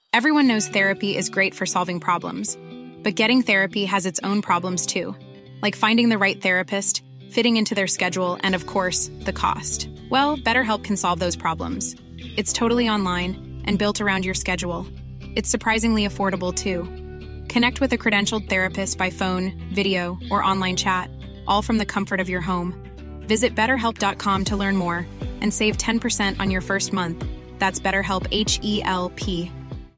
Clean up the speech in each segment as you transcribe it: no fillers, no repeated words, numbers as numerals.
Everyone knows therapy is great for solving problems, but getting therapy has its own problems too, like finding the right therapist, fitting into their schedule, and of course, the cost. Well, BetterHelp can solve those problems. It's totally online and built around your schedule. It's surprisingly affordable too. Connect with a credentialed therapist by phone, video, or online chat, all from the comfort of your home. Visit BetterHelp.com to learn more and save 10% on your first month. That's BetterHelp, H-E-L-P.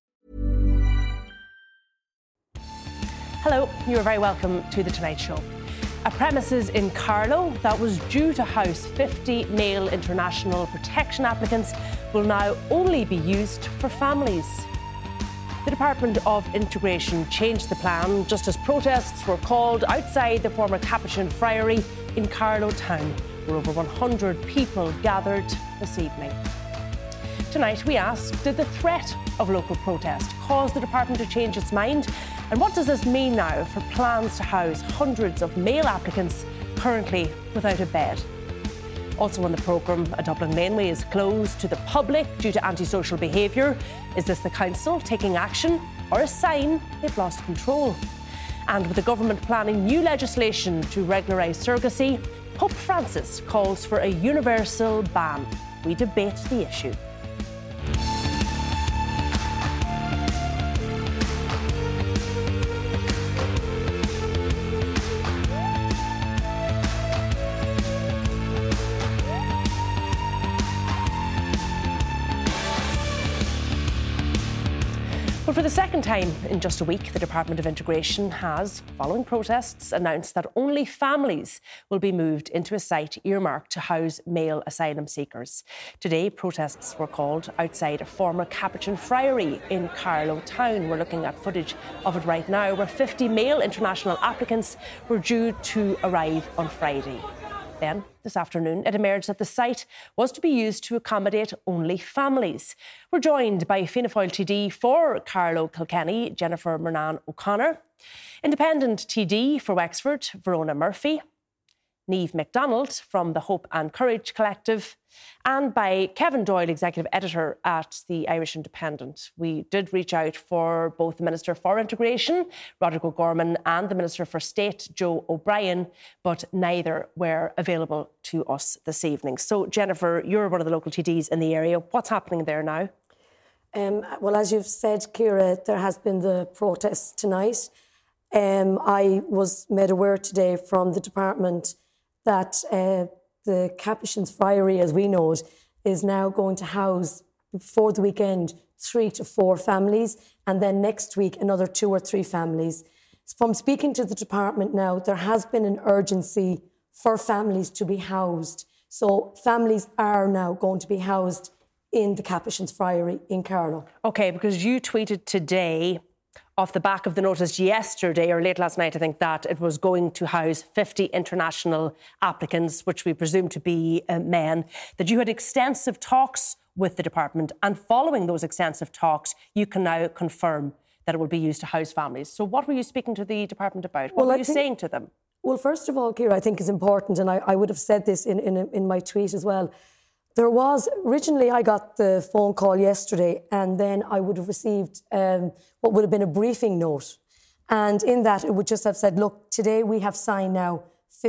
Hello, you are very welcome to The Tonight Show. A premises in Carlow that was due to house 50 male international protection applicants will now only be used for families. The Department of Integration changed the plan just as protests were called outside the former Capuchin Friary in Carlow town, where over 100 people gathered this evening. Tonight we asked, did the threat of local protest cause the department to change its mind? And what does this mean now for plans to house hundreds of male applicants currently without a bed? Also on the programme, a Dublin laneway is closed to the public due to antisocial behaviour. Is this the council taking action or a sign they've lost control? And with the government planning new legislation to regularise surrogacy, Pope Francis calls for a universal ban. We debate the issue. Well, for the second time in just a week, the Department of Integration has, following protests, announced that only families will be moved into a site earmarked to house male asylum seekers. Today, protests were called outside a former Capuchin Friary in Carlow town. We're looking at footage of it right now, where 50 male international applicants were due to arrive on Friday. Then, this afternoon, it emerged that the site was to be used to accommodate only families. We're joined by Fianna Fáil TD for Carlow Kilkenny, Jennifer Murnane O'Connor, Independent TD for Wexford, Verona Murphy, Niamh MacDonald from the Hope and Courage Collective, and by Kevin Doyle, Executive Editor at the Irish Independent. We did reach out for both the Minister for Integration, Roderick O'Gorman, and the Minister for State, Joe O'Brien, but neither were available to us this evening. So, Jennifer, you're one of the local TDs in the area. What's happening there now? Well, as you've said, Ciara, there has been the protests tonight. I was made aware today from the department that the Capuchin's Friary, as we know it, is now going to house, before the weekend, 3 to 4 families, and then next week another 2 or 3 families. From speaking to the department now, there has been an urgency for families to be housed. So families are now going to be housed in the Capuchin's Friary in Carlow. OK, because you tweeted today, off the back of the notice yesterday, or late last night, I think, that it was going to house 50 international applicants, which we presume to be men, that you had extensive talks with the department, and following those extensive talks, you can now confirm that it will be used to house families. So what were you speaking to the department about? What were you saying to them? Well, first of all, Ciara, I think is important, and I would have said this in my tweet as well. There was, originally I got the phone call yesterday, and then I would have received what would have been a briefing note. And in that, it would just have said, look, today we have signed now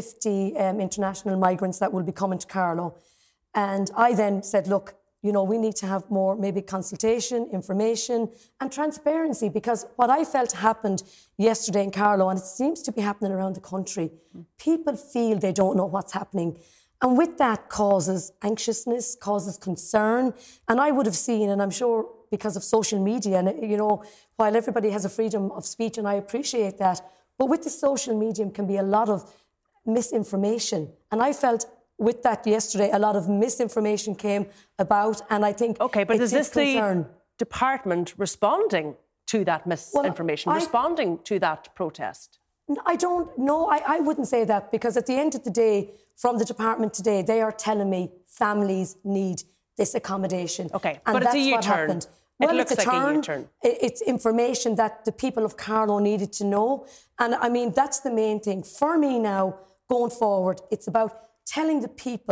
50 international migrants that will be coming to Carlow. And I then said, look, you know, we need to have more maybe consultation, information and transparency, because what I felt happened yesterday in Carlow, and it seems to be happening around the country, people feel they don't know what's happening. And with that causes anxiousness, causes concern. And I would have seen, and I'm sure because of social media, and, you know, while everybody has a freedom of speech, and I appreciate that, but with the social medium can be a lot of misinformation. And I felt with that yesterday, a lot of misinformation came about, and I think OK, but is this the department responding to that misinformation, responding to that protest? I don't know. I wouldn't say that, because at the end of the day, from the department today, they are telling me families need this accommodation. OK, and but it's a U-turn. It looks like a U-turn. It's information that the people of Carlow needed to know. And I mean, that's the main thing. For me now, going forward, it's about telling the people,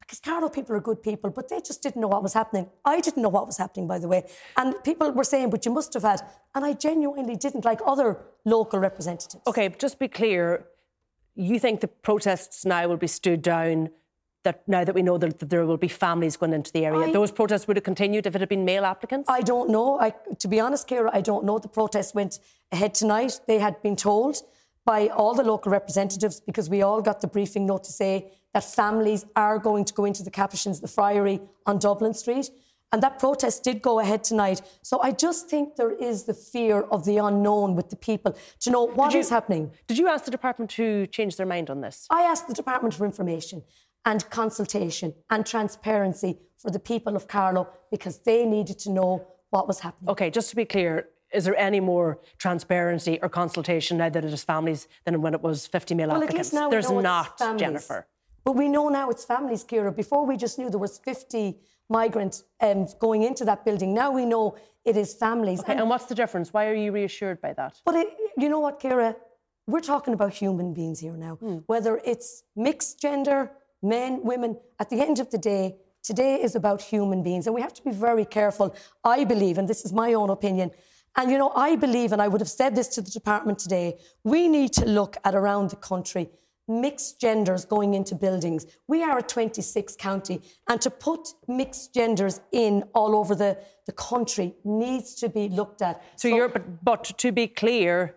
Because Carlow people are good people, but they just didn't know what was happening. I didn't know what was happening, by the way. And people were saying, but you must have had. And I genuinely didn't, like other local representatives. OK, just be clear, you think the protests now will be stood down, that now that we know that there will be families going into the area? Those protests would have continued if it had been male applicants? I don't know. To be honest, Ciara, I don't know. The protests went ahead tonight. They had been told by all the local representatives, because we all got the briefing note to say that families are going to go into the Capuchins, the Friary on Dublin Street. And that protest did go ahead tonight. So I just think there is the fear of the unknown with the people to know what is happening. Did you ask the department to change their mind on this? I asked the Department for information and consultation and transparency for the people of Carlow, because they needed to know what was happening. OK, just to be clear, is there any more transparency or consultation now that it is families than when it was 50 male applicants? At least now There's we know not, it's families. Jennifer. But we know now it's families, Ciara. Before we just knew there was 50 migrants going into that building. Now we know it is families. Okay, and what's the difference? Why are you reassured by that? But you know what, Ciara? We're talking about human beings here now. Whether it's mixed gender, men, women, at the end of the day, today is about human beings. And we have to be very careful. I believe, and this is my own opinion, and, you know, I believe, and I would have said this to the department today, we need to look at around the country, mixed genders going into buildings. We are a 26 county, and to put mixed genders in all over the country needs to be looked at. So but to be clear,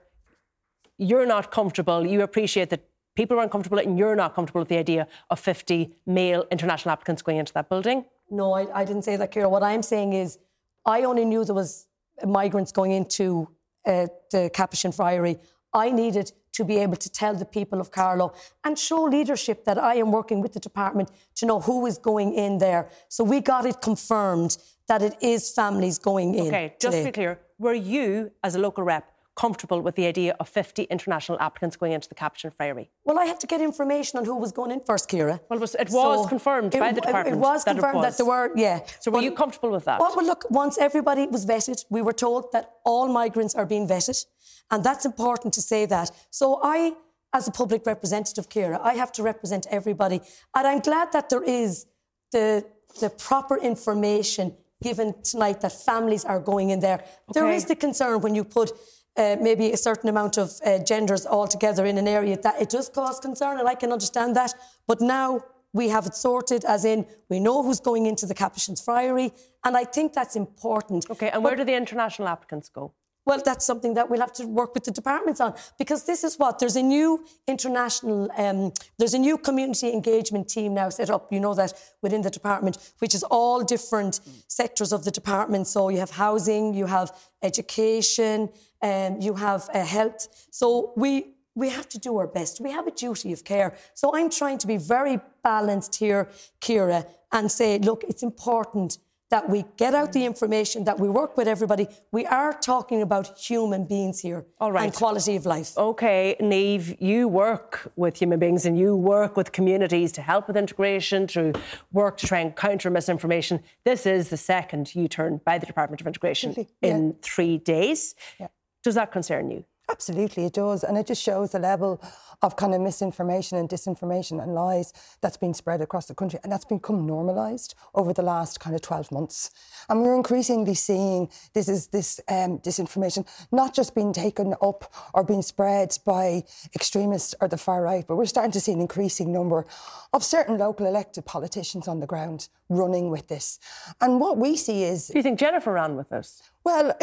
you're not comfortable. You appreciate that people weren't comfortable and you're not comfortable with the idea of 50 male international applicants going into that building? No, I didn't say that, Ciara. What I'm saying is I only knew there was migrants going into the Capuchin Friary. I needed to be able to tell the people of Carlow and show leadership that I am working with the department to know who is going in there. So we got it confirmed that it is families going in. OK, just to be clear, were you, as a local rep, comfortable with the idea of 50 international applicants going into the Capuchin Friary? Well, I had to get information on who was going in first, Ciara. Well, it was confirmed by the department. It was confirmed that there were, yeah. So were you comfortable with that? Well, look, once everybody was vetted, we were told that all migrants are being vetted. And that's important to say that. So I, as a public representative, Ciara, I have to represent everybody. And I'm glad that there is the proper information given tonight that families are going in there. Okay. There is the concern when you put maybe a certain amount of genders all together in an area, that it does cause concern, and I can understand that. But now we have it sorted, as in we know who's going into the Capuchin's Friary, and I think that's important. OK, and where do the international applicants go? Well, that's something that we'll have to work with the departments on, because this is what, there's a new international, there's a new community engagement team now set up, you know that, within the department, which is all different sectors of the department. So you have housing, you have education, you have health. So we have to do our best. We have a duty of care. So I'm trying to be very balanced here, Ciara, and say, look, it's important that we get out the information, that we work with everybody. We are talking about human beings here. All right. And quality of life. OK, Niamh, you work with human beings and you work with communities to help with integration, to work to try and counter misinformation. This is the second U-turn by the Department of Integration in 3 days. Yeah. Does that concern you? Absolutely, it does. And it just shows the level of kind of misinformation and disinformation and lies that's been spread across the country. And that's become normalised over the last kind of 12 months. And we're increasingly seeing this disinformation not just being taken up or being spread by extremists or the far right, but we're starting to see an increasing number of certain local elected politicians on the ground running with this. And what we see is... Do you think Jennifer ran with this? Well,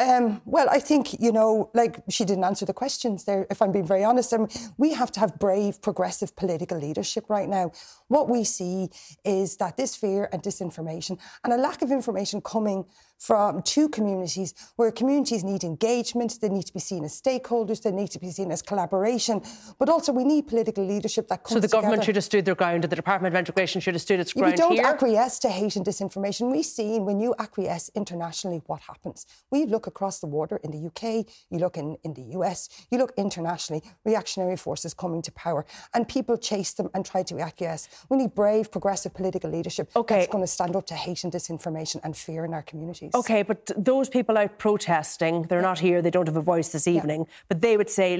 I think, you know, like, she didn't answer the questions there, if I'm being very honest. I mean, we have to have brave, progressive political leadership right now. What we see is that this fear and disinformation and a lack of information coming from two communities, where communities need engagement, they need to be seen as stakeholders, they need to be seen as collaboration, but also we need political leadership that comes together. So the government should have stood their ground, and the Department of Integration should have stood its ground here? We don't acquiesce to hate and disinformation. We've seen when you acquiesce internationally what happens. We look across the water in the UK, you look in the US, you look internationally, reactionary forces coming to power, and people chase them and try to acquiesce. We need brave, progressive political leadership that's going to stand up to hate and disinformation and fear in our communities. OK, but those people out protesting, they're not here, they don't have a voice this evening, but they would say, look,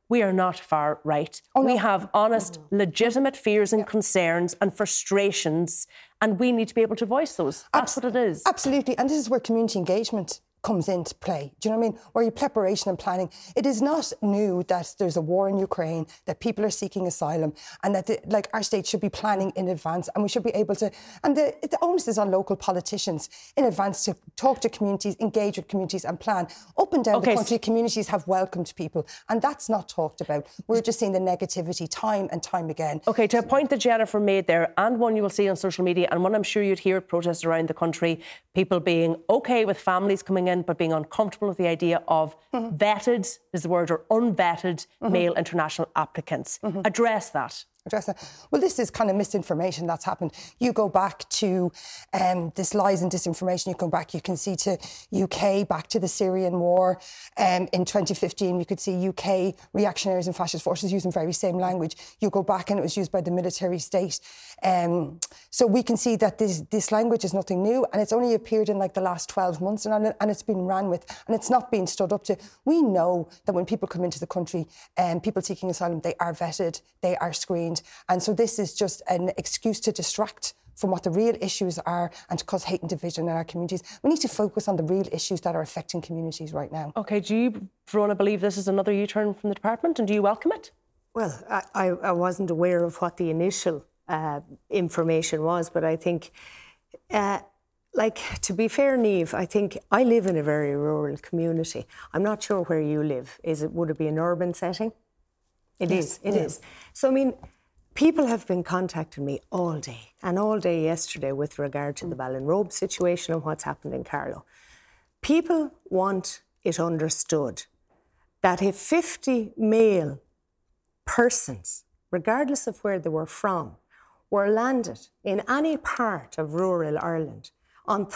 we are not far right. We have honest, legitimate fears and concerns and frustrations, and we need to be able to voice those. That's what it is. Absolutely. And this is where community engagement comes into play. Do you know what I mean? Where your preparation and planning. It is not new that there's a war in Ukraine, that people are seeking asylum, and that our state should be planning in advance, and we should be able to. And the onus is on local politicians in advance to talk to communities, engage with communities, and plan. Up and down the country, communities have welcomed people, and that's not talked about. We're just seeing the negativity time and time again. Okay, to a point that Jennifer made there, and one you will see on social media, and one I'm sure you'd hear at protests around the country, people being okay with families coming in, but being uncomfortable with the idea of vetted, is the word, or unvetted male international applicants. Address that. Well, this is kind of misinformation that's happened. You go back to this lies and disinformation. You come back, you can see to UK, back to the Syrian war. In 2015, you could see UK reactionaries and fascist forces using the very same language. You go back and it was used by the military state. So we can see that this language is nothing new, and it's only appeared in the last 12 months, and it's been ran with, and it's not being stood up to. We know that when people come into the country, people seeking asylum, they are vetted, they are screened. And so this is just an excuse to distract from what the real issues are and to cause hate and division in our communities. We need to focus on the real issues that are affecting communities right now. OK, do you, Verona, believe this is another U-turn from the department, and do you welcome it? Well, I wasn't aware of what the initial information was, but I think, to be fair, Niamh, I think I live in a very rural community. I'm not sure where you live. Would it be an urban setting? It is. So, I mean, people have been contacting me all day and all day yesterday with regard to the Ballinrobe situation and what's happened in Carlow. People want it understood that if 50 male persons, regardless of where they were from, were landed in any part of rural Ireland on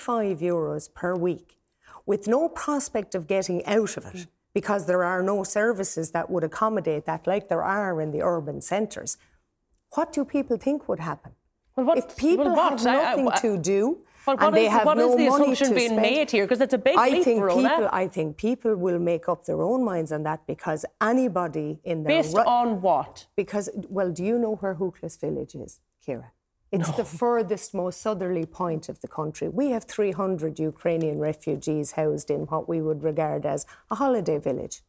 €35 per week with no prospect of getting out of it because there are no services that would accommodate that like there are in the urban centres, what do people think would happen? If people have nothing to do and they have no money to spend... What is the assumption being made here? Because it's a big leap, Verona. I think people will make up their own minds on that because anybody in their... Based on what? Because, well, do you know where Hookles Village is, Ciara? It's the furthest, most southerly point of the country. We have 300 Ukrainian refugees housed in what we would regard as a holiday village.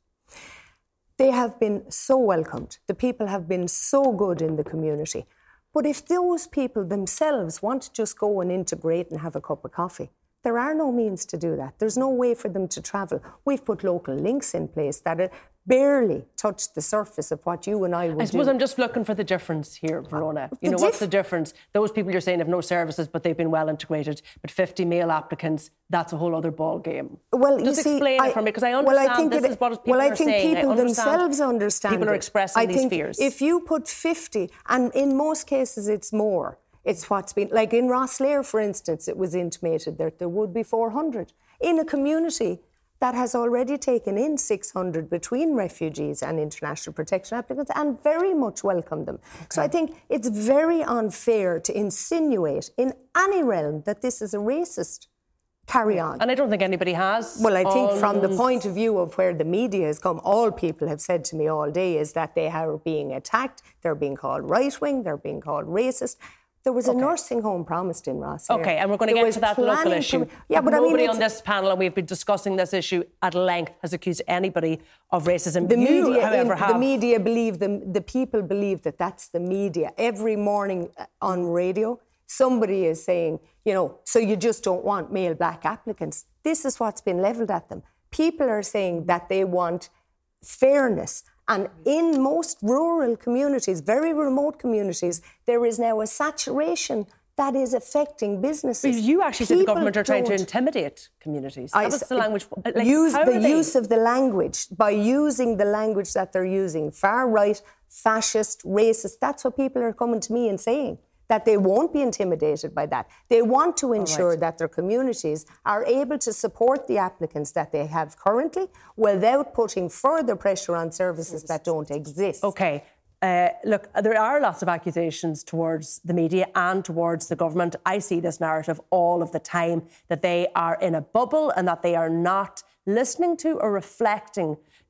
They have been so welcomed. The people have been so good in the community. But if those people themselves want to just go and integrate and have a cup of coffee, there are no means to do that. There's no way for them to travel. We've put local links in place that barely touch the surface of what you and I would do. I suppose I'm just looking for the difference here, Verona. What's the difference? Those people you're saying have no services, but they've been well integrated. But 50 male applicants, that's a whole other ball game. Well, just explain it for me, because I understand this is what people are saying. Well, I think people themselves understand people are expressing these fears. If you put 50, and in most cases it's more, it's what's been... Like in Rosslare, for instance, it was intimated that there would be 400. In a community that has already taken in 600 between refugees and international protection applicants and very much welcomed them. Okay. So I think it's very unfair to insinuate in any realm that this is a racist carry-on. And I don't think anybody has. Well, I think from the point of view of where the media has come, all people have said to me all day is that they are being attacked, they're being called right-wing, they're being called racist. There was a nursing home promised in Ross. OK, and we're going to get to that local issue. But nobody on this panel, and we've been discussing this issue at length, has accused anybody of racism. The media, however, have... The media believe, the people believe that that's the media. Every morning on radio, somebody is saying, so you just don't want male black applicants. This is what's been levelled at them. People are saying that they want fairness. And in most rural communities, very remote communities, there is now a saturation that is affecting businesses. But you actually said the government are trying to intimidate communities. That was the language. Use of the language. By using the language that they're using, far right, fascist, racist, that's what people are coming to me and saying. That they won't be intimidated by that. They want to ensure that their communities are able to support the applicants that they have currently without putting further pressure on services that don't exist. OK. Look, there are lots of accusations towards the media and towards the government. I see this narrative all of the time, that they are in a bubble and that they are not listening to or reflecting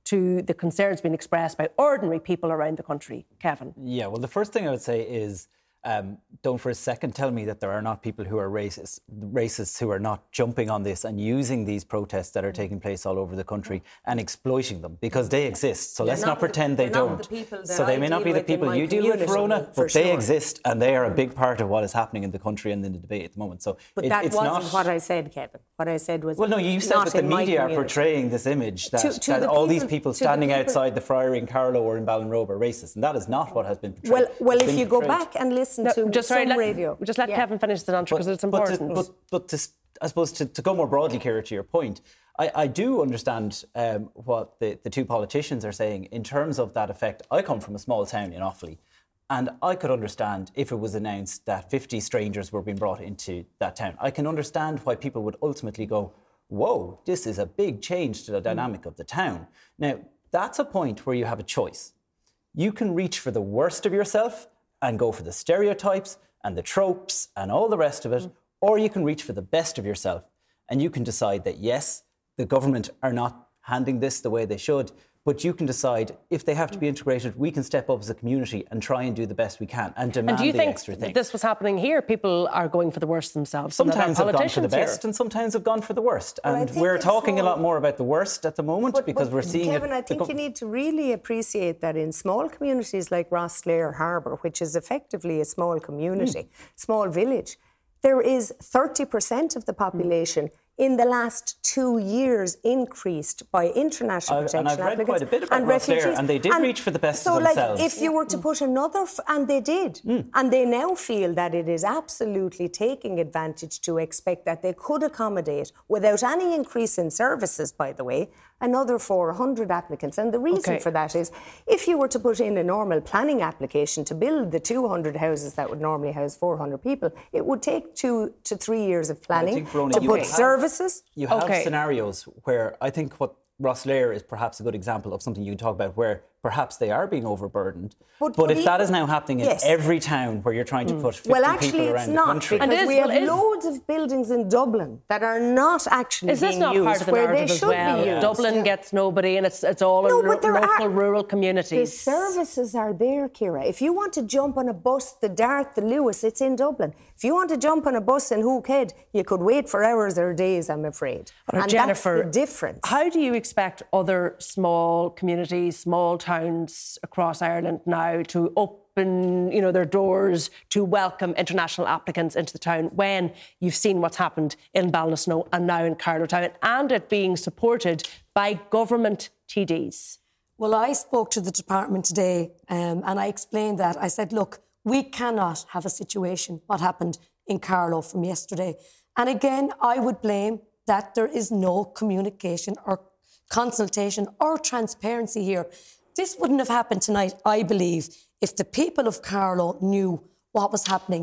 to the concerns being expressed by ordinary people around the country? Kevin? Yeah, well, the first thing I would say is don't for a second tell me that there are not people who are racists who are not jumping on this and using these protests that are taking place all over the country and exploiting them, because they exist. So let's not pretend they don't. So they may not be the people you deal with, Verona, but they exist, and they are a big part of what is happening in the country and in the debate at the moment. So but that wasn't what I said, Kevin. What I said was, well, no, you said that the media are portraying this image that all these people standing outside the Friary in Carlow or in Ballinrobe are racist, and that is not what has been portrayed. Well, if you go back and listen to radio. Just let Kevin finish the answer, because it's important. But I suppose to go more broadly, Ciara, to your point, I do understand what the two politicians are saying in terms of that effect. I come from a small town in Offaly, and I could understand if it was announced that 50 strangers were being brought into that town. I can understand why people would ultimately go, whoa, this is a big change to the dynamic of the town. Now, that's a point where you have a choice. You can reach for the worst of yourself and go for the stereotypes and the tropes and all the rest of it, or you can reach for the best of yourself and you can decide that, yes, the government are not handling this the way they should, but you can decide if they have to be integrated, we can step up as a community and try and do the best we can and demand the extra things. And do you think this was happening here? People are going for the worst themselves. Sometimes have gone for the best and sometimes have gone for the worst. And we're talking a lot more about the worst at the moment because we're seeing Kevin, I think you need to really appreciate that in small communities like Rosslare Harbour, which is effectively a small community, small village, there is 30% of the population in the last 2 years increased by international protection applicants. And I've read quite a bit about Rosslare, and they did reach for the best of themselves. So, if you were to put another... and they did. And they now feel that it is absolutely taking advantage to expect that they could accommodate, without any increase in services, by the way, another 400 applicants. And the reason for that is, if you were to put in a normal planning application to build the 200 houses that would normally house 400 people, it would take 2 to 3 years of planning to put services. You have scenarios where I think what Rosslare is perhaps a good example of something you can talk about where perhaps they are being overburdened. But if that is now happening in every town where you're trying to put 50 people around the country... Well, actually, it's not, because we have loads of buildings in Dublin that are not actually being used part of the where they should be used. Dublin gets nobody, and it's all in local rural communities. The services are there, Ciara. If you want to jump on a bus, the Dart, the Lewis, it's in Dublin. If you want to jump on a bus in Hookhead, you could wait for hours or days, I'm afraid. And Jennifer, that's the difference. How do you expect other small communities, small towns across Ireland now to open, their doors to welcome international applicants into the town when you've seen what's happened in Ballinasloe and now in Carlow Town, and it being supported by government TDs? Well, I spoke to the department today and I explained that. I said, look, we cannot have a situation what happened in Carlow from yesterday. And again, I would blame that there is no communication or consultation or transparency here. This wouldn't have happened tonight, I believe, if the people of Carlow knew what was happening.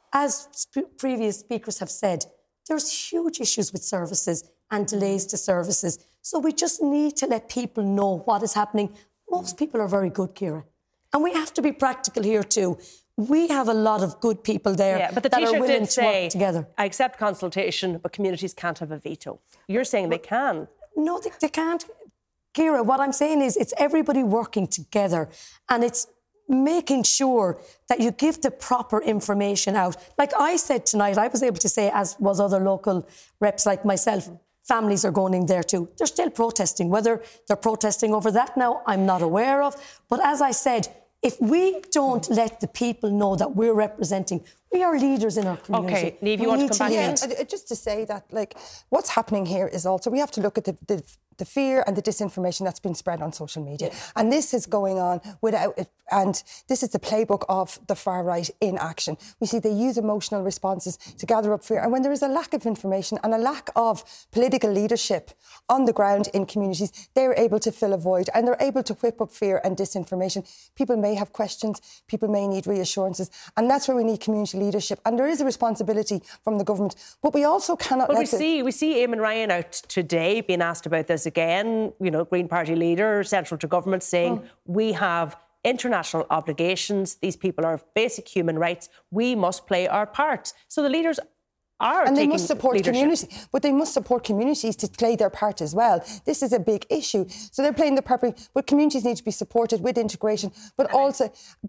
As previous speakers have said, there's huge issues with services and delays to services. So we just need to let people know what is happening. Most people are very good, Ciara. And we have to be practical here too. We have a lot of good people there but the that Taoiseach are willing did to work together. I accept consultation, but communities can't have a veto. You're saying they can. No, they can't. Ciara, what I'm saying is it's everybody working together, and it's making sure that you give the proper information out. Like I said tonight, I was able to say, as was other local reps like myself, families are going in there too. They're still protesting. Whether they're protesting over that now, I'm not aware of. But as I said, if we don't let the people know that we're representing, we are leaders in our community. Okay, Niamh, you want to come back in? Just to say that, what's happening here is also, we have to look at the fear and the disinformation that's been spread on social media. Yeah. And this is going on without it. And this is the playbook of the far right in action. We see they use emotional responses to gather up fear. And when there is a lack of information and a lack of political leadership on the ground in communities, they're able to fill a void and they're able to whip up fear and disinformation. People may have questions, people may need reassurances. And that's where we need community leadership. And there is a responsibility from the government. But we also cannot we see Eamon Ryan out today being asked about this again, Green Party leader, central to government, saying we have international obligations. These people are of basic human rights. We must play our part. So the leaders are and they taking must support leadership. community, but they must support communities to play their part as well. This is a big issue. So they're playing the part, but communities need to be supported with integration, but also,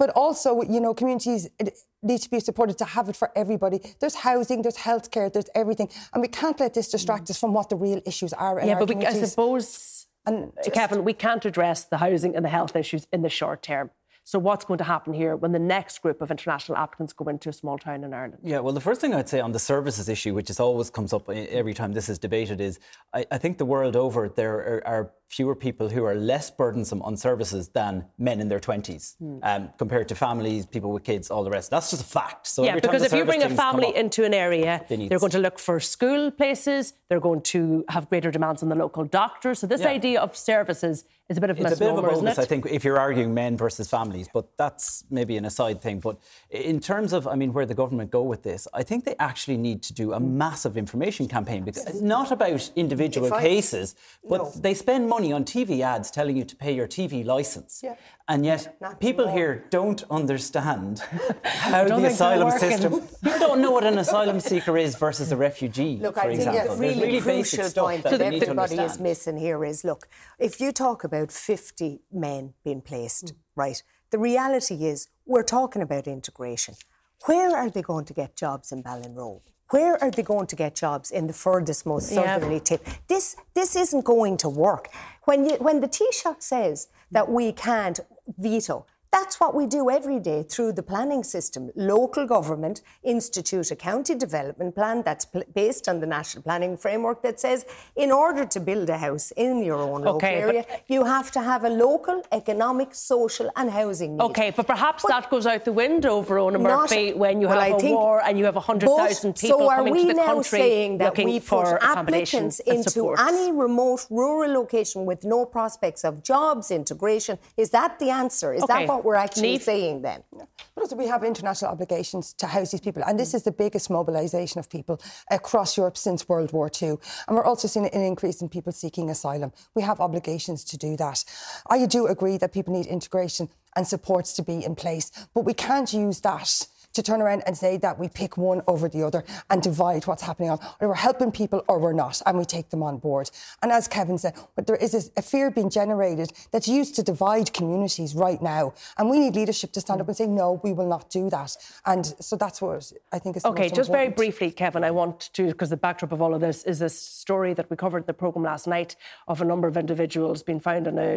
communities need to be supported to have it for everybody. There's housing, there's healthcare, there's everything, and we can't let this distract us from what the real issues are in our communities. I suppose, Kevin, we can't address the housing and the health issues in the short term. So what's going to happen here when the next group of international applicants go into a small town in Ireland? Yeah, well, the first thing I'd say on the services issue, which is always comes up every time this is debated, is I think the world over there are fewer people who are less burdensome on services than men in their 20s, compared to families, people with kids, all the rest. That's just a fact. So every time because if you bring a family into an area, they're going to look for school places, they're going to have greater demands on the local doctors. So this idea of services is a bit of a misnomer, It's a bit of a bonus, isn't it? I think, if you're arguing men versus families, but that's maybe an aside thing. But in terms of, where the government go with this, I think they actually need to do a massive information campaign, because it's not about individual cases, but they spend money on TV ads telling you to pay your TV licence. Yeah. And yet people here don't understand how the asylum system... People don't know what an asylum seeker is versus a refugee, look, for example. I think the really crucial point that everybody is missing here is, look, if you talk about 50 men being placed, right, the reality is we're talking about integration. Where are they going to get jobs in Ballinrobe? Where are they going to get jobs in the furthest, most southerly tip? This isn't going to work. When the Taoiseach says that we can't veto, that's what we do every day through the planning system. Local government institute a county development plan that's based on the national planning framework that says in order to build a house in your own local area, you have to have a local economic, social and housing need. OK, but perhaps that goes out the window, Verona Murphy, when you have a war and you have 100,000 people coming to the country. So are we now saying that we put applicants into any remote rural location with no prospects of jobs, integration? Is that the answer? Is that what we're actually saying then? But also we have international obligations to house these people, and this is the biggest mobilisation of people across Europe since World War II. And we're also seeing an increase in people seeking asylum. We have obligations to do that. I do agree that people need integration and supports to be in place, but we can't use that to turn around and say that we pick one over the other and divide what's happening on. Or we're helping people or we're not, and we take them on board. And as Kevin said, but there is a fear being generated that's used to divide communities right now. And we need leadership to stand up and say, no, we will not do that. And so that's what I think is the most important. Just very briefly, Kevin, I want to, because the backdrop of all of this is this story that we covered in the programme last night of a number of individuals being found on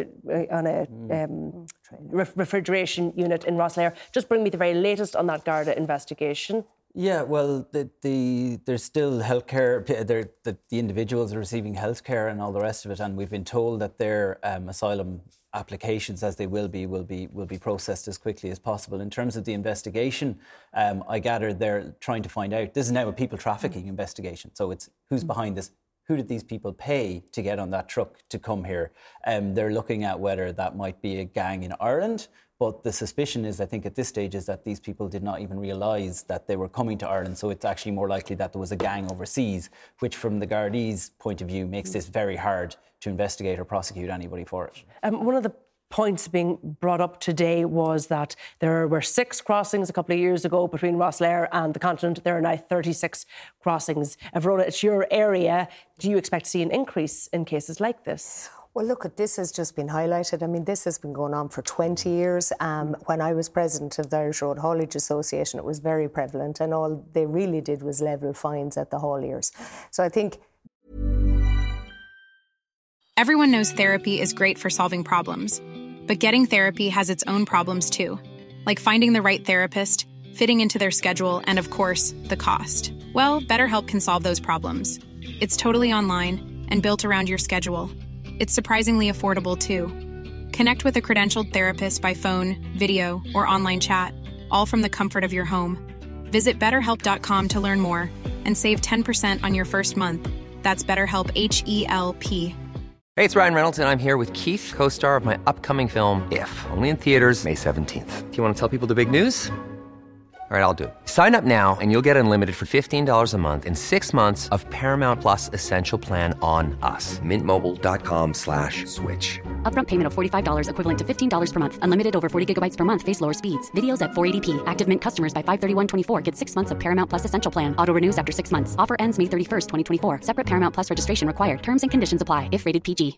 a refrigeration unit in Rosslare. Just bring me the very latest on that Garda investigation. Yeah, well, there's still healthcare. The individuals are receiving healthcare and all the rest of it, and we've been told that their asylum applications, as they will be processed as quickly as possible. In terms of the investigation, I gather they're trying to find out. This is now a people trafficking investigation, so it's who's behind this. Who did these people pay to get on that truck to come here? They're looking at whether that might be a gang in Ireland. But the suspicion is, I think, at this stage, is that these people did not even realise that they were coming to Ireland. So it's actually more likely that there was a gang overseas, which from the Gardaí's point of view makes this very hard to investigate or prosecute anybody for it. One of the points being brought up today was that there were 6 crossings a couple of years ago between Rosslare and the continent. There are now 36 crossings. Verona, it's your area. Do you expect to see an increase in cases like this? Well, look, this has just been highlighted. I mean, this has been going on for 20 years. When I was president of the Irish Road Haulage Association, it was very prevalent, and all they really did was level fines at the hauliers. So I think... Everyone knows therapy is great for solving problems, but getting therapy has its own problems too, like finding the right therapist, fitting into their schedule, and of course, the cost. Well, BetterHelp can solve those problems. It's totally online and built around your schedule. It's surprisingly affordable, too. Connect with a credentialed therapist by phone, video, or online chat, all from the comfort of your home. Visit BetterHelp.com to learn more and save 10% on your first month. That's BetterHelp, H-E-L-P. Hey, it's Ryan Reynolds, and I'm here with Keith, co-star of my upcoming film, If, only in theaters May 17th. Do you want to tell people the big news? All right, I'll do it. Sign up now and you'll get unlimited for $15 a month and 6 months of Paramount Plus Essential Plan on us. MintMobile.com/switch. Upfront payment of $45 equivalent to $15 per month. Unlimited over 40 gigabytes per month. Face lower speeds. Videos at 480p. Active Mint customers by 531.24 get 6 months of Paramount Plus Essential Plan. Auto renews after 6 months. Offer ends May 31st, 2024. Separate Paramount Plus registration required. Terms and conditions apply if rated PG.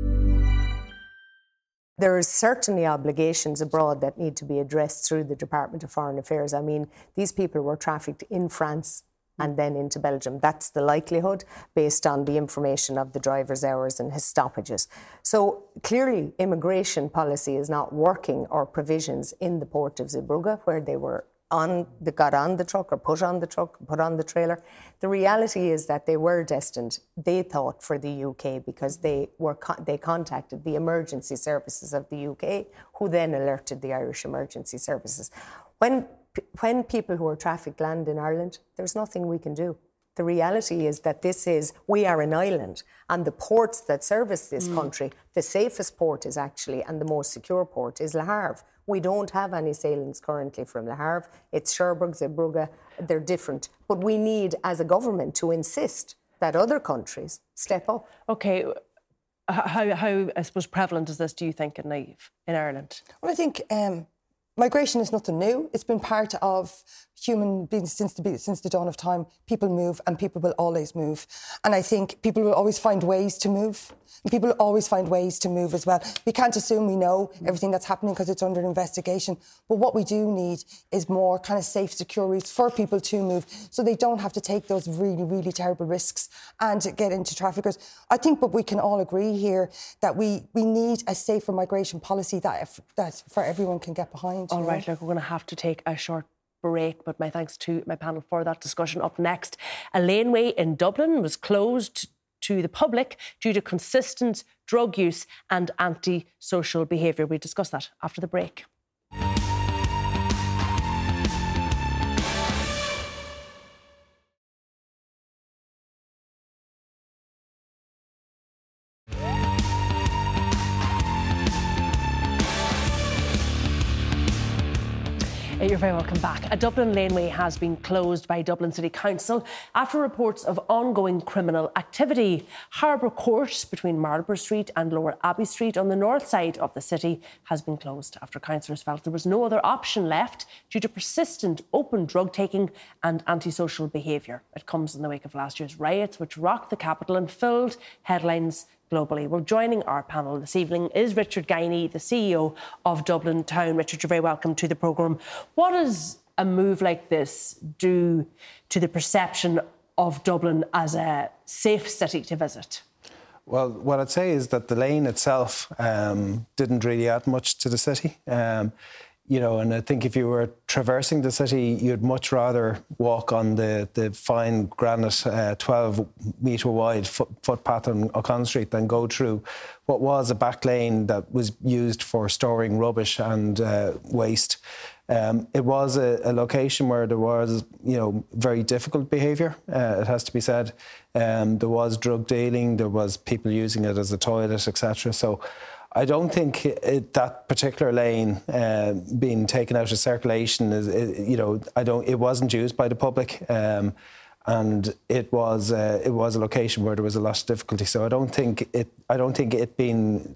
There are certainly obligations abroad that need to be addressed through the Department of Foreign Affairs. I mean, these people were trafficked in France and then into Belgium. That's the likelihood based on the information of the driver's hours and his stoppages. So clearly immigration policy is not working, or provisions in the port of Zeebrugge where they got on the truck or put on the truck, put on the trailer. The reality is that they were destined, they thought, for the UK because they contacted the emergency services of the UK, who then alerted the Irish emergency services. When people who are trafficked land in Ireland, there's nothing we can do. The reality is that we are an island, and the ports that service this country, the safest port is actually, and the most secure port is Le Havre. We don't have any sailings currently from Le Havre. It's Cherbourg, Zeebrugge, they're different. But we need, as a government, to insist that other countries step up. OK, how I suppose, prevalent is this, do you think, in Ireland? Well, I think migration is nothing new. It's been part of human beings since the dawn of time. People move, and people will always move. And I think people will always find ways to move. And people will always find ways to move as well. We can't assume we know everything that's happening because it's under investigation. But what we do need is more kind of safe, secure routes for people to move, so they don't have to take those really, really terrible risks and get into traffickers. I think, but we can all agree here that we need a safer migration policy that for everyone can get behind. All right, look, we're going to have to take a short break, but my thanks to my panel for that discussion. Up next, a laneway in Dublin was closed to the public due to consistent drug use and antisocial behaviour. We discuss that after the break. You're very welcome back. A Dublin laneway has been closed by Dublin City Council after reports of ongoing criminal activity. Harbour Court between Marlborough Street and Lower Abbey Street on the north side of the city has been closed after councillors felt there was no other option left due to persistent open drug taking and antisocial behaviour. It comes in the wake of last year's riots, which rocked the capital and filled headlines globally. Well, joining our panel this evening is Richard Guiney, the CEO of Dublin Town. Richard, you're very welcome to the programme. What does a move like this do to the perception of Dublin as a safe city to visit? Well, what I'd say is that the lane itself didn't really add much to the city. And I think if you were traversing the city, you'd much rather walk on the fine granite 12-metre wide footpath on O'Connell Street than go through what was a back lane that was used for storing rubbish and waste. It was a location where there was, very difficult behaviour, it has to be said. There was drug dealing, there was people using it as a toilet, etc. So I don't think that particular lane being taken out of circulation it wasn't used by the public, and it was a location where there was a lot of difficulty. So I don't think it being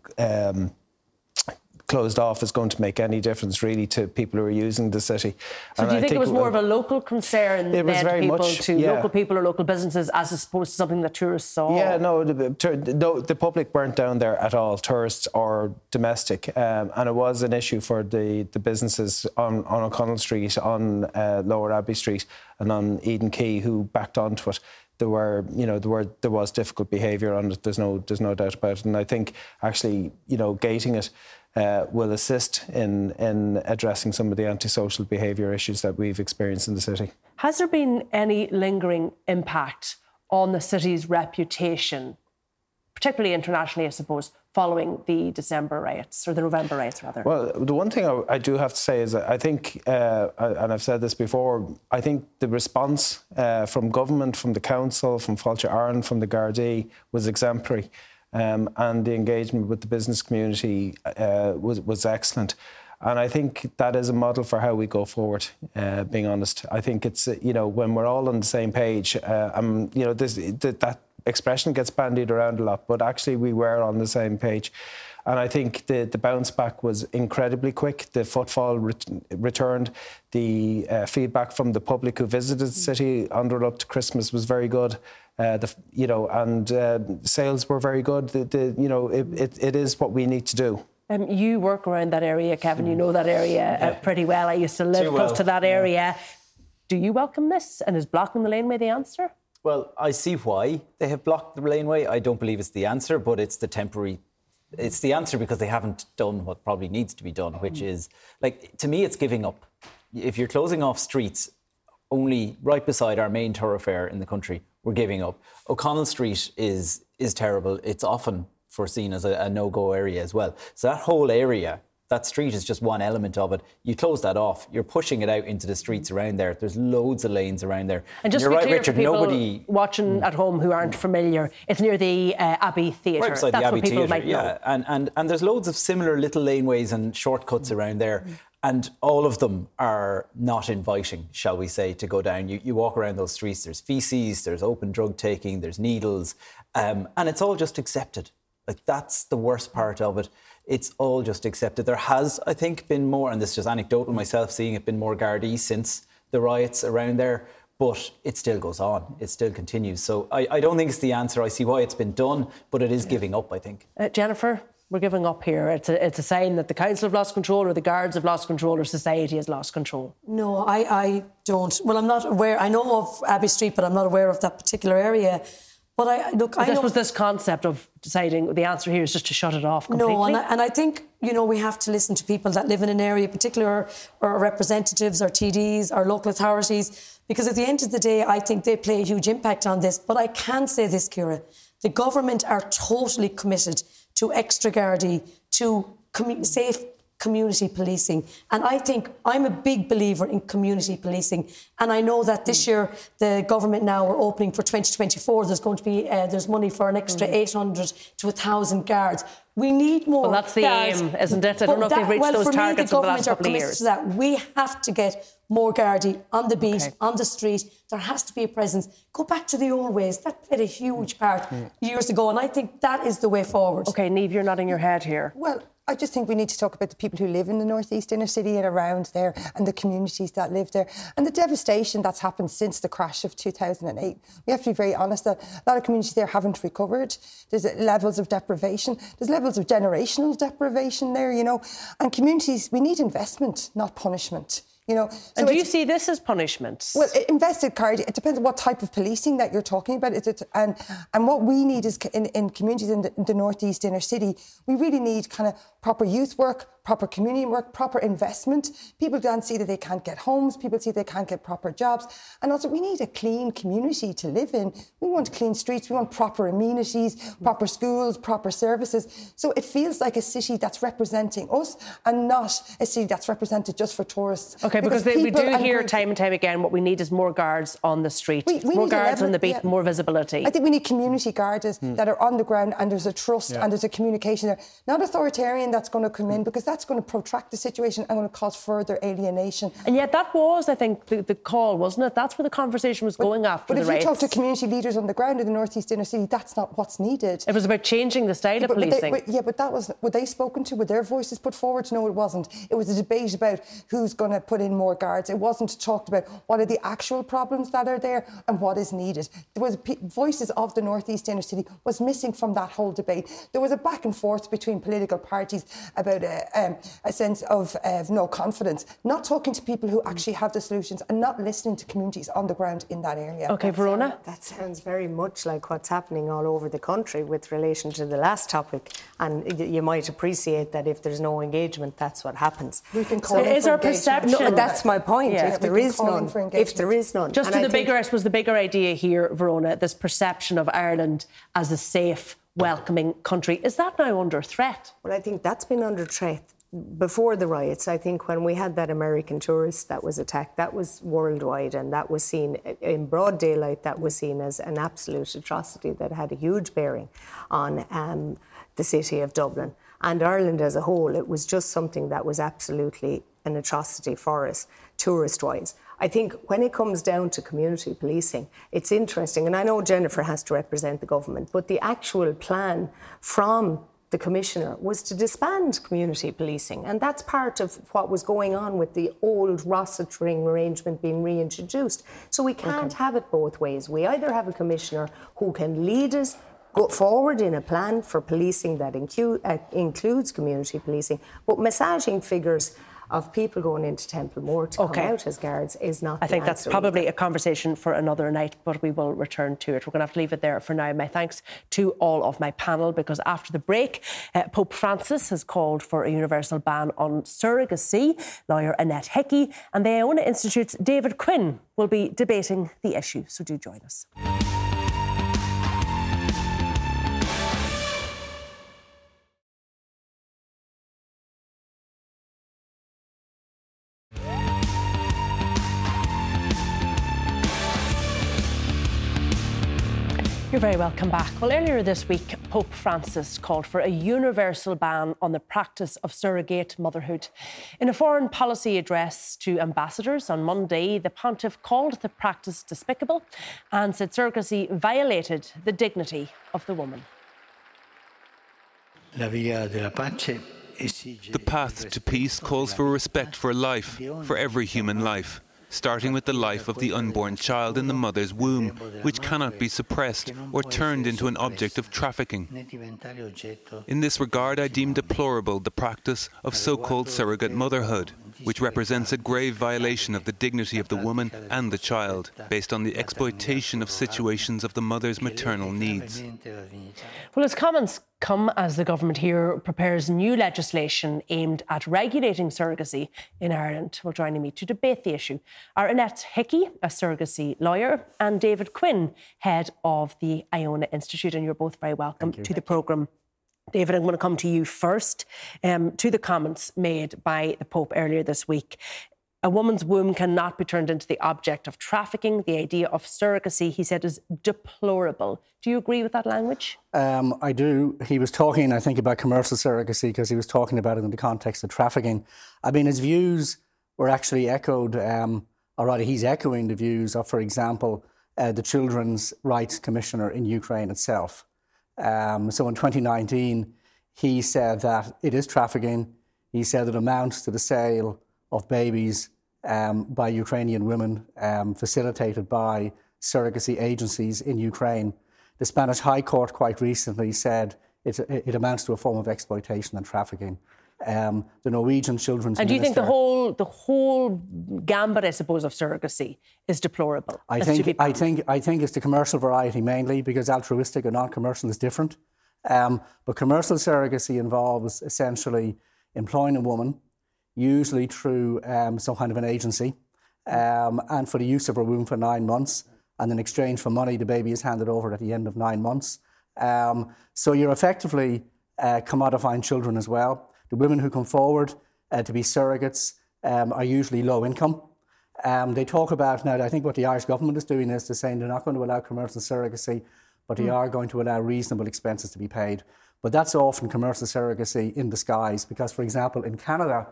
closed off is going to make any difference really to people who are using the city. So and do you think it was more of a local concern local people or local businesses as opposed to something that tourists saw? Yeah, no, the public weren't down there at all, tourists or domestic, and it was an issue for the businesses on O'Connell Street, on Lower Abbey Street and on Eden Quay who backed onto it. There was difficult behaviour on it. There's no doubt about it. And I think actually, gating it will assist in addressing some of the antisocial behaviour issues that we've experienced in the city. Has there been any lingering impact on the city's reputation, particularly internationally, I suppose, following the December riots, or the November riots, rather? Well, the one thing I do have to say is that I think, and I've said this before, I think the response from government, from the council, from Fáilte Éireann, from the Gardaí was exemplary. And the engagement with the business community was excellent. And I think that is a model for how we go forward, being honest. I think it's, when we're all on the same page, that expression gets bandied around a lot, but actually we were on the same page. And I think the bounce back was incredibly quick. The footfall returned. The feedback from the public who visited the city under and up to Christmas was very good. Sales were very good. It is what we need to do. You work around that area, Kevin. You know that area pretty well. I used to live close to that area. Do you welcome this? And is blocking the laneway the answer? Well, I see why they have blocked the laneway. I don't believe it's the answer, but it's the temporary. It's the answer because they haven't done what probably needs to be done, which is, like, to me, it's giving up. If you're closing off streets only right beside our main thoroughfare in the country, we're giving up. O'Connell Street is terrible. It's often foreseen as a no-go area as well. So that whole area, that street is just one element of it. You close that off, you're pushing it out into the streets around there. There's loads of lanes around there. And just you're to be right, clear, Richard, for people nobody watching at home who aren't familiar, it's near the Abbey Theatre. Right beside That's the Abbey what people Theatre, might know. And there's loads of similar little laneways and shortcuts around there. And all of them are not inviting, shall we say, to go down. You walk around those streets, there's feces, there's open drug taking, there's needles, and it's all just accepted. Like, that's the worst part of it. It's all just accepted. There has, I think, been more, and this is just anecdotal myself seeing it, been more Gardaí since the riots around there, but it still goes on. It still continues. So I don't think it's the answer. I see why it's been done, but it is giving up, I think. Jennifer, we're giving up here. It's a sign that the council have lost control, or the guards have lost control, or society has lost control. No, I don't. Well, I'm not aware. I know of Abbey Street, but I'm not aware of that particular area. But I know was this concept of deciding the answer here is just to shut it off completely. No, and I think, we have to listen to people that live in an area, particularly our representatives, our TDs, our local authorities, because at the end of the day, I think they play a huge impact on this. But I can say this, Ciara, the government are totally committed to extra Gardaí, to safe community policing. And I think I'm a big believer in community policing. And I know that this year the government now are opening for 2024. There's going to be there's money for an extra 800 to 1,000 guards. We need more. Well, that's the guards. aim, isn't it? I don't know if they've reached those targets over the last couple of years. To that. We have to get more Gardaí on the beat, on the street. There has to be a presence. Go back to the old ways. That played a huge part years ago, and I think that is the way forward. OK, Niamh, you're nodding your head here. Well, I just think we need to talk about the people who live in the northeast inner city and around there, and the communities that live there, and the devastation that's happened since the crash of 2008. We have to be very honest that a lot of communities there haven't recovered. There's levels of deprivation. There's levels of generational deprivation there, And communities, we need investment, not punishment. So and do you see this as punishment? Well, invested card, it depends on what type of policing that you're talking about. And what we need is in communities in the northeast inner city, we really need kind of proper youth work, proper community work, proper investment. People don't see that they can't get homes. People see they can't get proper jobs. And also, we need a clean community to live in. We want clean streets. We want proper amenities, proper schools, proper services. So it feels like a city that's representing us and not a city that's represented just for tourists. OK, because we do hear time and time again what we need is more guards on the street, more guards on the beat, more visibility. I think we need community guards that are on the ground, and there's a trust and there's a communication there. Not authoritarian that's going to come in, because that's going to protract the situation and going to cause further alienation. And yet that was, I think, the call, wasn't it? That's where the conversation was going after the riots. But if you talk to community leaders on the ground in the northeast inner city, that's not what's needed. It was about changing the style of policing. But that was, were they spoken to? Were their voices put forward? No, it wasn't. It was a debate about who's going to put in more guards. It wasn't talked about what are the actual problems that are there and what is needed. There was voices of the northeast inner city was missing from that whole debate. There was a back and forth between political parties about a sense of no confidence, not talking to people who actually have the solutions and not listening to communities on the ground in that area. OK, Verona? That sounds very much like what's happening all over the country with relation to the last topic. And you might appreciate that if there's no engagement, that's what happens. We've been calling is our perception? No, that's my point. Yeah. If there is none. Just to the bigger, I suppose, the bigger idea here, Verona, this perception of Ireland as a safe, welcoming country, is that now under threat? Well, I think that's been under threat before the riots. I think when we had that American tourist that was attacked, that was worldwide, and that was seen in broad daylight. That was seen as an absolute atrocity that had a huge bearing on the city of Dublin and Ireland as a whole. It was just something that was absolutely an atrocity for us, tourist-wise. I think when it comes down to community policing, it's interesting, and I know Jennifer has to represent the government, but the actual plan from the Commissioner, was to disband community policing. And that's part of what was going on with the old rostering arrangement being reintroduced. So we can't have it both ways. We either have a Commissioner who can lead us, go forward in a plan for policing that includes community policing, but massaging figures of people going into Templemore to come out as guards is not I think that's probably a conversation for another night, but we will return to it. We're going to have to leave it there for now. My thanks to all of my panel, because after the break, Pope Francis has called for a universal ban on surrogacy. Lawyer Annette Hickey and the Iona Institute's David Quinn will be debating the issue, so do join us. You're very welcome back. Well, earlier this week, Pope Francis called for a universal ban on the practice of surrogate motherhood. In a foreign policy address to ambassadors on Monday, the pontiff called the practice despicable and said surrogacy violated the dignity of the woman. The path to peace calls for respect for life, for every human life, starting with the life of the unborn child in the mother's womb, which cannot be suppressed or turned into an object of trafficking. In this regard, I deem deplorable the practice of so-called surrogate motherhood, which represents a grave violation of the dignity of the woman and the child, based on the exploitation of situations of the mother's maternal needs. Well, his comments come as the government here prepares new legislation aimed at regulating surrogacy in Ireland. Well, joining me to debate the issue are Annette Hickey, a surrogacy lawyer, and David Quinn, head of the Iona Institute, and you're both very welcome to the programme. David, I'm going to come to you first, to the comments made by the Pope earlier this week. A woman's womb cannot be turned into the object of trafficking. The idea of surrogacy, he said, is deplorable. Do you agree with that language? I do. He was talking, I think, about commercial surrogacy because he was talking about it in the context of trafficking. I mean, his views were actually echoed, or rather, he's echoing the views of, for example, the Children's Rights Commissioner in Ukraine itself. So in 2019, he said that it is trafficking. He said it amounts to the sale of babies by Ukrainian women, facilitated by surrogacy agencies in Ukraine. The Spanish High Court quite recently said it amounts to a form of exploitation and trafficking. The Norwegian Children's And do you Minister, think the whole gambit, I suppose, of surrogacy is deplorable? I think it's the commercial variety mainly, because altruistic or non-commercial is different. But commercial surrogacy involves essentially employing a woman, usually through some kind of an agency, and for the use of her womb for 9 months. And in exchange for money, the baby is handed over at the end of 9 months. So you're effectively commodifying children as well. The women who come forward to be surrogates are usually low income. They talk about now, I think what the Irish government is doing is they're saying they're not going to allow commercial surrogacy, but they are going to allow reasonable expenses to be paid. But that's often commercial surrogacy in disguise, because, for example, in Canada,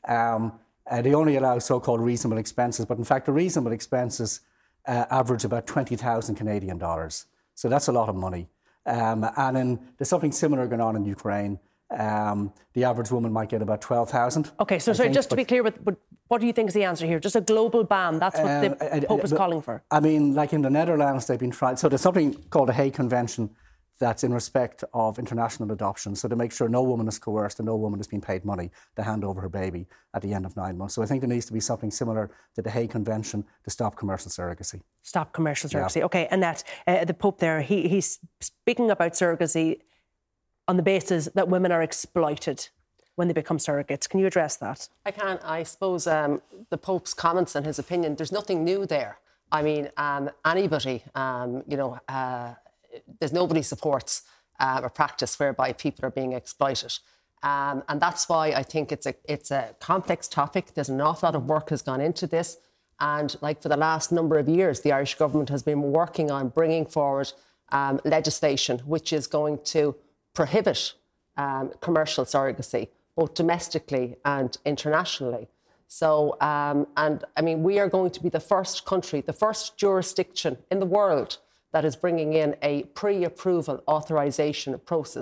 they only allow so-called reasonable expenses, but in fact the reasonable expenses average about 20,000 Canadian dollars. So that's a lot of money. And there's something similar going on in Ukraine. The average woman might get about 12,000. OK, so sorry, just to be clear, but what do you think is the answer here? Just a global ban, that's what the Pope is calling for? I mean, like in the Netherlands, they've been trying... So there's something called the Hague Convention that's in respect of international adoption, so to make sure no woman is coerced and no woman is being paid money to hand over her baby at the end of 9 months. So I think there needs to be something similar to the Hague Convention to stop commercial surrogacy. Stop commercial surrogacy. Yeah. OK, Annette, the Pope there, he's speaking about surrogacy on the basis that women are exploited when they become surrogates. Can you address that? I can. I suppose the Pope's comments and his opinion, there's nothing new there. I mean, anybody, there's nobody supports a practice whereby people are being exploited. And that's why I think it's a complex topic. There's an awful lot of work has gone into this. And like for the last number of years, the Irish government has been working on bringing forward legislation which is going to prohibit commercial surrogacy, both domestically and internationally. So, and I mean, we are going to be the first country, the first jurisdiction in the world that is bringing in a pre-approval authorisation process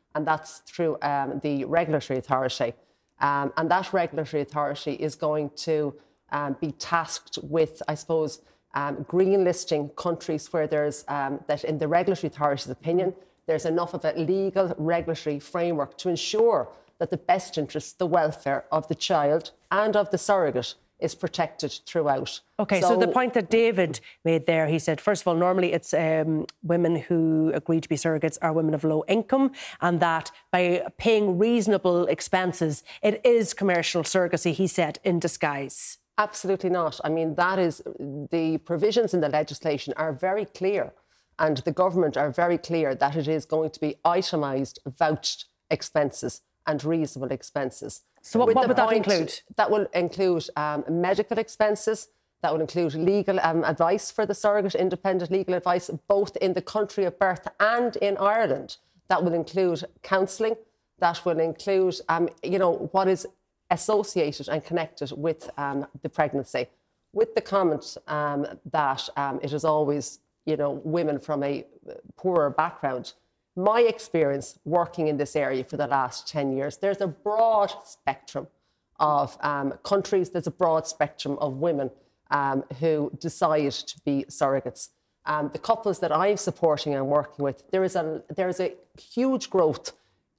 and that's through the regulatory authority. And that regulatory authority is going to be tasked with, I suppose, green listing countries where there's, that in the regulatory authority's opinion, there's enough of a legal regulatory framework to ensure that the best interests, the welfare of the child and of the surrogate is protected throughout. OK, so the point that David made there, he said, first of all, normally it's women who agree to be surrogates are women of low income, and that by paying reasonable expenses, it is commercial surrogacy, he said, in disguise. Absolutely not. I mean, that is, the provisions in the legislation are very clear, and the government are very clear that it is going to be itemised, vouched expenses and reasonable expenses. So what would that include? That will include medical expenses. That will include legal advice for the surrogate, independent legal advice, both in the country of birth and in Ireland. That will include counselling. That will include, what is associated and connected with the pregnancy. With the comment that it is always, women from a poorer background. My experience working in this area for the last 10 years, there's a broad spectrum of countries, there's a broad spectrum of women who decide to be surrogates. The couples that I'm supporting and working with, there is a huge growth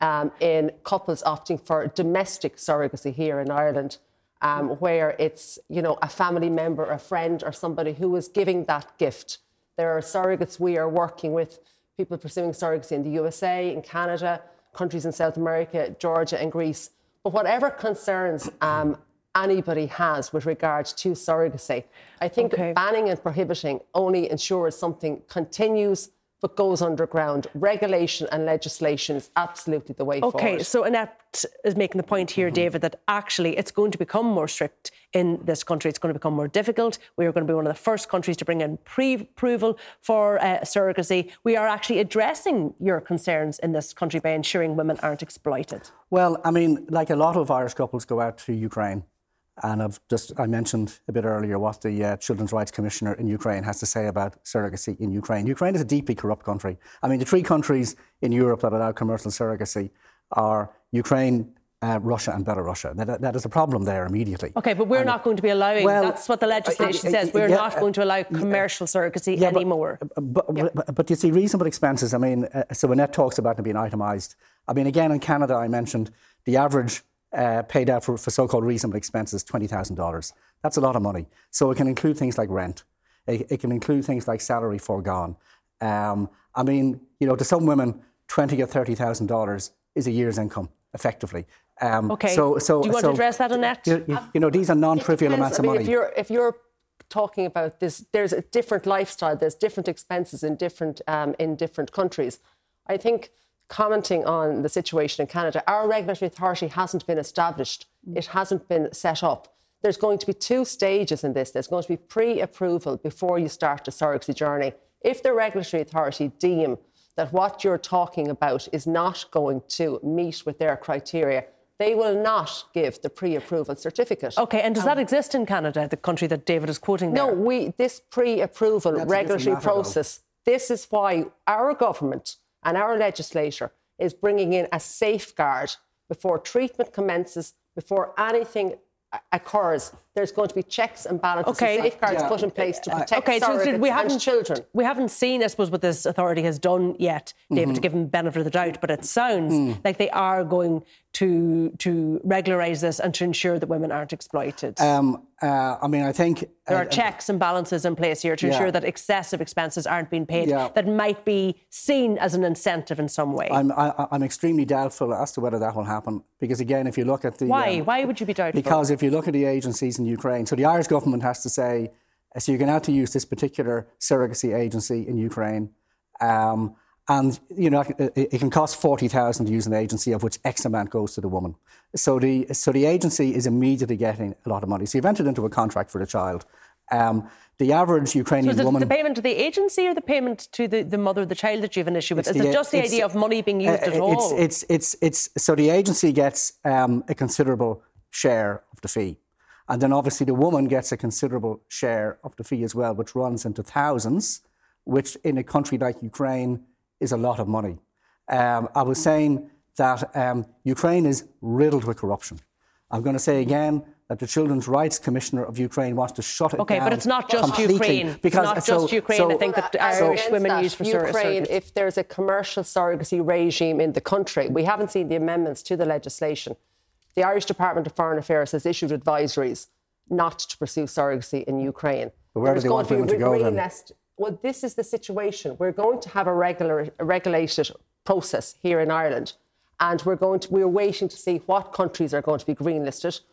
in couples opting for domestic surrogacy here in Ireland, where it's, a family member, a friend or somebody who is giving that gift. There are surrogates we are working with, people pursuing surrogacy in the USA, in Canada, countries in South America, Georgia and Greece. But whatever concerns anybody has with regard to surrogacy, I think banning and prohibiting only ensures something continues but goes underground. Regulation and legislation is absolutely the way forward. OK, so Annette is making the point here, David, that actually it's going to become more strict in this country. It's going to become more difficult. We are going to be one of the first countries to bring in pre-approval for surrogacy. We are actually addressing your concerns in this country by ensuring women aren't exploited. Well, I mean, like a lot of Irish couples go out to Ukraine. And I mentioned a bit earlier what the Children's Rights Commissioner in Ukraine has to say about surrogacy in Ukraine. Ukraine is a deeply corrupt country. I mean, the three countries in Europe that allow commercial surrogacy are Ukraine, Russia and Belarus. That is a problem there immediately. OK, but we're not going to be allowing, that's what the legislation says, we're not going to allow commercial surrogacy anymore. But you see, reasonable expenses, I mean, so Annette talks about them being itemised. I mean, again, in Canada, I mentioned the average paid out for so-called reasonable expenses, $20,000. That's a lot of money. So it can include things like rent. It can include things like salary foregone. I mean, to some women, $20,000 or $30,000 is a year's income, effectively. OK, do you want to address that, Annette? These are non-trivial amounts of money. If you're talking about this, there's a different lifestyle, there's different expenses in different countries. I think, commenting on the situation in Canada, our regulatory authority hasn't been established. It hasn't been set up. There's going to be two stages in this. There's going to be pre-approval before you start the surrogacy journey. If the regulatory authority deem that what you're talking about is not going to meet with their criteria, they will not give the pre-approval certificate. OK, and does that exist in Canada, the country that David is quoting there? No, this pre-approval regulatory process, this is why our government and our legislator is bringing in a safeguard before treatment commences, before anything occurs. There's going to be checks and balances and safeguards put in place to protect surrogates and children. We haven't seen, I suppose, what this authority has done yet, David, to give them the benefit of the doubt, but it sounds like they are going to regularise this and to ensure that women aren't exploited. I mean, I think there are checks and balances in place here to ensure that excessive expenses aren't being paid that might be seen as an incentive in some way. I'm extremely doubtful as to whether that will happen because, again, if you look at the... Why would you be doubtful? Because if you look at the agencies in Ukraine, so the Irish government has to say, so you're going to have to use this particular surrogacy agency in Ukraine, and, it can cost $40,000 to use an agency, of which X amount goes to the woman. So the agency is immediately getting a lot of money. So you've entered into a contract for the child. The average Ukrainian woman... So is it the payment to the agency or the payment to the mother of the child that you have an issue with? Is it just the idea of money being used at all? So the agency gets a considerable share of the fee. And then obviously the woman gets a considerable share of the fee as well, which runs into thousands, which in a country like Ukraine is a lot of money. I was saying that Ukraine is riddled with corruption. I'm going to say again that the Children's Rights Commissioner of Ukraine wants to shut it down. Okay, but it's not just Ukraine. Because it's not just Ukraine. I think that Irish women use for Ukraine, if there's a commercial surrogacy regime in the country, we haven't seen the amendments to the legislation. The Irish Department of Foreign Affairs has issued advisories not to pursue surrogacy in Ukraine. But where do they want women to go then? Well, this is the situation. We're going to have a regulated process here in Ireland, and we're waiting to see what countries are going to be greenlisted,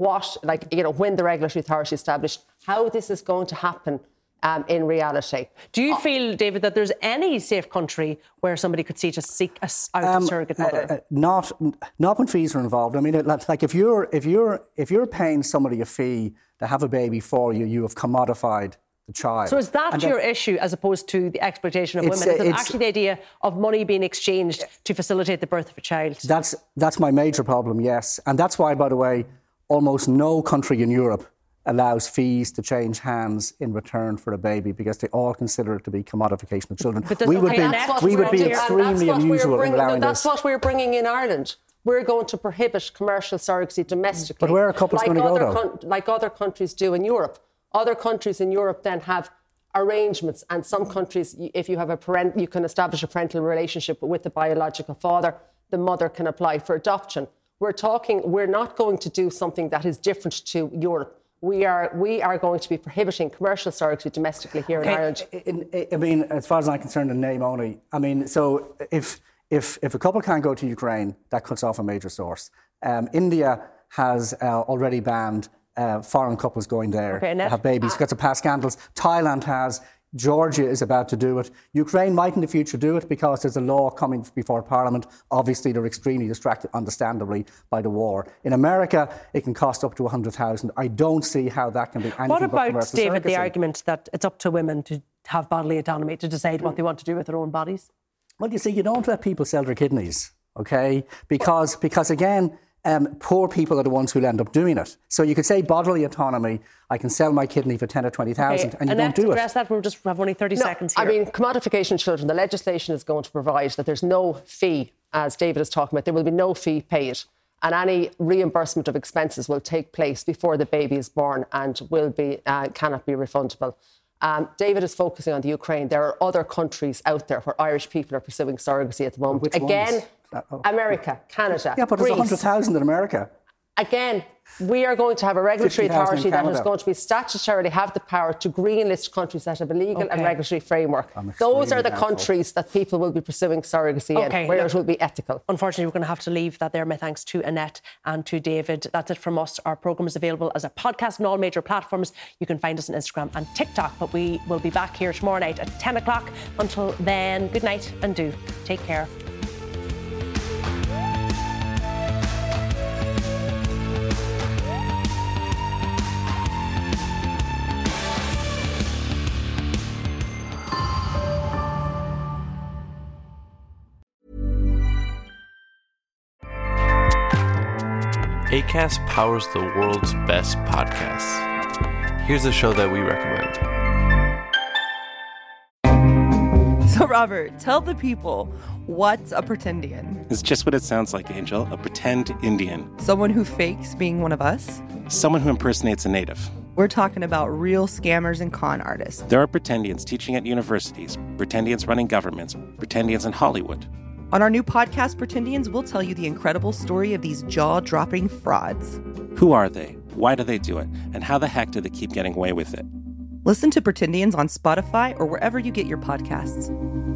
when the regulatory authority is established, how this is going to happen in reality. Do you feel, David, that there's any safe country where somebody could seek out a surrogate mother? Not when fees are involved. I mean, like if you're paying somebody a fee to have a baby for you, you have commodified the child. So is that your issue as opposed to the exploitation of women? Is it actually the idea of money being exchanged to facilitate the birth of a child? That's my major problem, yes. And that's why, by the way, almost no country in Europe allows fees to change hands in return for a baby because they all consider it to be commodification of children. We would be extremely unusual in allowing this. That's what we're bringing in Ireland. We're going to prohibit commercial surrogacy domestically. But where are couples going to go, though? Like other countries do in Europe. Other countries in Europe then have arrangements, and some countries, if you have you can establish a parental relationship with the biological father, the mother can apply for adoption. We're not going to do something that is different to Europe. We are going to be prohibiting commercial surrogacy domestically here in Ireland. I mean, as far as I'm concerned, in name only. I mean, so if a couple can't go to Ukraine, that cuts off a major source. India has already banned foreign couples going there to have babies because of past scandals. Thailand has. Georgia is about to do it. Ukraine might in the future do it because there's a law coming before Parliament. Obviously, they're extremely distracted, understandably, by the war. In America, it can cost up to $100,000. I don't see how that can be anything What but about, David, surrogacy. the argument that it's up to women to have bodily autonomy, to decide what they want to do with their own bodies? Well, you see, you don't let people sell their kidneys, OK? Because again, poor people are the ones who'll end up doing it. So you could say bodily autonomy, I can sell my kidney for 10 or 20,000 and you don't do it. Address that, we'll just have only 30 seconds here. I mean, commodification of children, the legislation is going to provide that there's no fee, as David is talking about, there will be no fee paid, and any reimbursement of expenses will take place before the baby is born and cannot be refundable. David is focusing on the Ukraine. There are other countries out there where Irish people are pursuing surrogacy at the moment. Which Again, ones? America, Canada, Yeah, but Greece. there's 100,000 in America. Again, we are going to have a regulatory 50,000 authority in that Canada. is going to be statutorily have the power to greenlist countries that have a legal and regulatory framework. Those are the countries that people will be pursuing surrogacy in, where it will be ethical. Unfortunately, we're going to have to leave that there. My thanks to Annette and to David. That's it from us. Our programme is available as a podcast on all major platforms. You can find us on Instagram and TikTok, but we will be back here tomorrow night at 10 o'clock. Until then, good night and do take care. Acast powers the world's best podcasts. Here's a show that we recommend. So, Robert, tell the people, what's a pretendian? It's just what it sounds like, Angel. A pretend Indian. Someone who fakes being one of us? Someone who impersonates a native. We're talking about real scammers and con artists. There are pretendians teaching at universities, pretendians running governments, pretendians in Hollywood. On our new podcast, Pretendians, we'll tell you the incredible story of these jaw-dropping frauds. Who are they? Why do they do it? And how the heck do they keep getting away with it? Listen to Pretendians on Spotify or wherever you get your podcasts.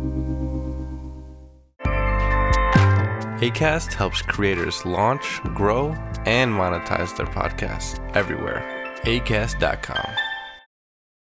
Acast helps creators launch, grow, and monetize their podcasts everywhere. Acast.com.